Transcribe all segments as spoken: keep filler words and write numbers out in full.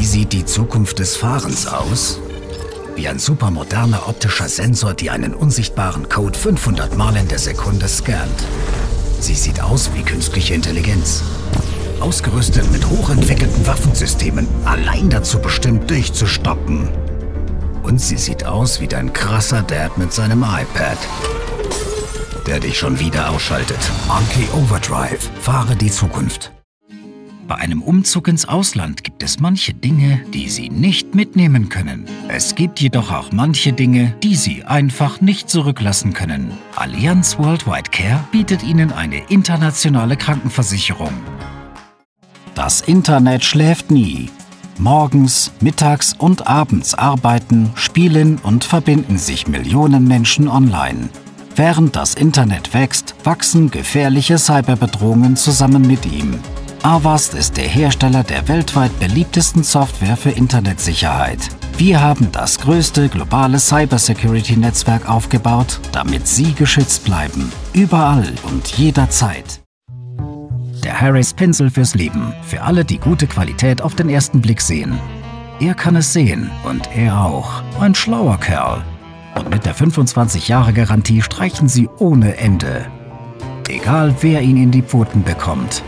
sieht die Zukunft des Fahrens aus? Wie ein supermoderner optischer Sensor, der einen unsichtbaren Code fünfhundert Mal in der Sekunde scannt. Sie sieht aus wie künstliche Intelligenz. Ausgerüstet mit hochentwickelten Waffensystemen, allein dazu bestimmt, dich zu stoppen. Und sie sieht aus wie dein krasser Dad mit seinem iPad, der dich schon wieder ausschaltet. Monkey Overdrive. Fahre die Zukunft. Bei einem Umzug ins Ausland gibt es manche Dinge, die Sie nicht mitnehmen können. Es gibt jedoch auch manche Dinge, die Sie einfach nicht zurücklassen können. Allianz Worldwide Care bietet Ihnen eine internationale Krankenversicherung. Das Internet schläft nie. Morgens, mittags und abends arbeiten, spielen und verbinden sich Millionen Menschen online. Während das Internet wächst, wachsen gefährliche Cyberbedrohungen zusammen mit ihm. Avast ist der Hersteller der weltweit beliebtesten Software für Internetsicherheit. Wir haben das größte globale Cybersecurity-Netzwerk aufgebaut, damit Sie geschützt bleiben. Überall und jederzeit. Der Harris Pinsel fürs Leben. Für alle, die gute Qualität auf den ersten Blick sehen. Er kann es sehen und er auch. Ein schlauer Kerl. Und mit der fünfundzwanzig Jahre Garantie streichen Sie ohne Ende. Egal, wer ihn in die Pfoten bekommt.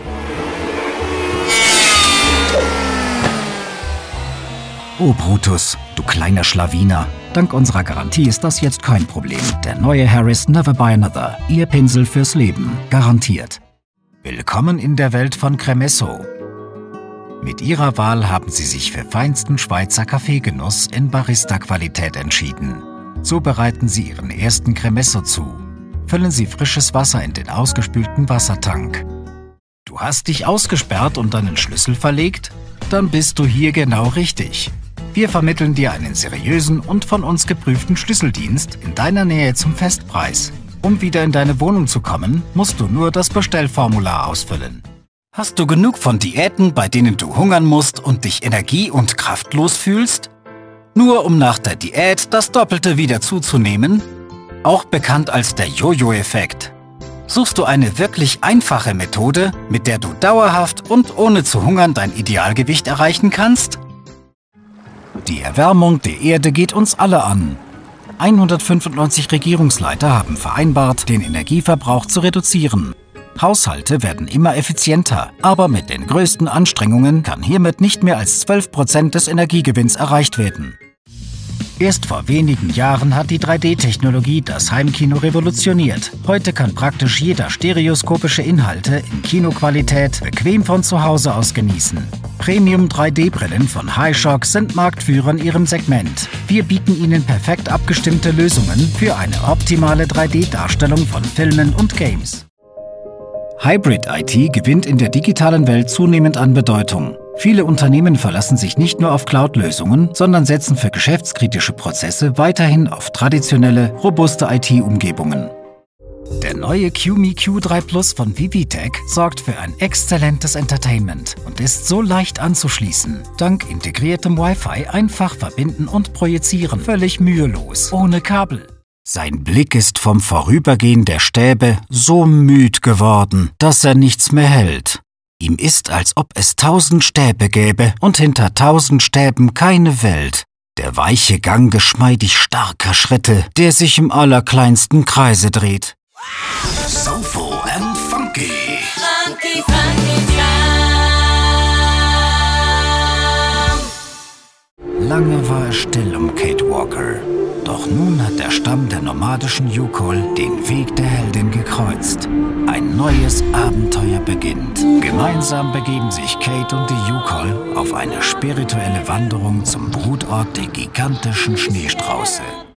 Oh Brutus, du kleiner Schlawiner. Dank unserer Garantie ist das jetzt kein Problem. Der neue Harris Never Buy Another. Ihr Pinsel fürs Leben. Garantiert. Willkommen in der Welt von Cremesso. Mit Ihrer Wahl haben Sie sich für feinsten Schweizer Kaffeegenuss in Barista-Qualität entschieden. So bereiten Sie Ihren ersten Cremesso zu. Füllen Sie frisches Wasser in den ausgespülten Wassertank. Du hast dich ausgesperrt und deinen Schlüssel verlegt? Dann bist du hier genau richtig. Wir vermitteln dir einen seriösen und von uns geprüften Schlüsseldienst in deiner Nähe zum Festpreis. Um wieder in deine Wohnung zu kommen, musst du nur das Bestellformular ausfüllen. Hast du genug von Diäten, bei denen du hungern musst und dich energie- und kraftlos fühlst? Nur um nach der Diät das Doppelte wieder zuzunehmen? Auch bekannt als der Jojo-Effekt. Suchst du eine wirklich einfache Methode, mit der du dauerhaft und ohne zu hungern dein Idealgewicht erreichen kannst? Die Erwärmung der Erde geht uns alle an. hundertfünfundneunzig Regierungsleiter haben vereinbart, den Energieverbrauch zu reduzieren. Haushalte werden immer effizienter, aber mit den größten Anstrengungen kann hiermit nicht mehr als zwölf Prozent des Energiegewinns erreicht werden. Erst vor wenigen Jahren hat die drei D-Technologie das Heimkino revolutioniert. Heute kann praktisch jeder stereoskopische Inhalte in Kinoqualität bequem von zu Hause aus genießen. Premium drei D Brillen von HiShock sind Marktführer in ihrem Segment. Wir bieten Ihnen perfekt abgestimmte Lösungen für eine optimale drei D Darstellung von Filmen und Games. Hybrid I T gewinnt in der digitalen Welt zunehmend an Bedeutung. Viele Unternehmen verlassen sich nicht nur auf Cloud-Lösungen, sondern setzen für geschäftskritische Prozesse weiterhin auf traditionelle, robuste I T-Umgebungen. Der neue Q M E Q drei Plus von Vivitech sorgt für ein exzellentes Entertainment und ist so leicht anzuschließen. Dank integriertem Wi-Fi einfach verbinden und projizieren, völlig mühelos, ohne Kabel. Sein Blick ist vom Vorübergehen der Stäbe so müd geworden, dass er nichts mehr hält. Ihm ist, als ob es tausend Stäbe gäbe und hinter tausend Stäben keine Welt. Der weiche Gang geschmeidig starker Schritte, der sich im allerkleinsten Kreise dreht. Soulful and funky. Funky, funky Jam. Lange war es still um Kate Walker. Doch nun hat der Stamm der nomadischen Yukol den Weg der Heldin gekreuzt. Ein neues Abenteuer beginnt. Gemeinsam begeben sich Kate und die Yukol auf eine spirituelle Wanderung zum Brutort der gigantischen Schneestrauße.